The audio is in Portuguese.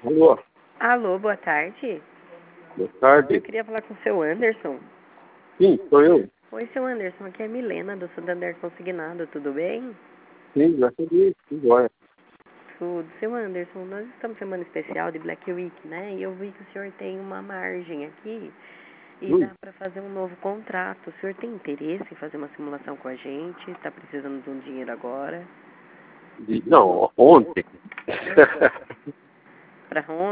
Alô, Alô, boa tarde. boa Eu tarde. queria falar com o seu Anderson. Sim, sou eu. Oi, seu Anderson, aqui é a Milena do Santander Consignado, tudo bem? Sim, já cheguei. Sim, joia. Tudo. Seu Anderson, nós estamos em semana especial de Black Week, né? E eu vi que o senhor tem uma margem aqui e dá para fazer um novo contrato. O senhor tem interesse em fazer uma simulação com a gente? Está precisando de um dinheiro agora? Não, ontem. Para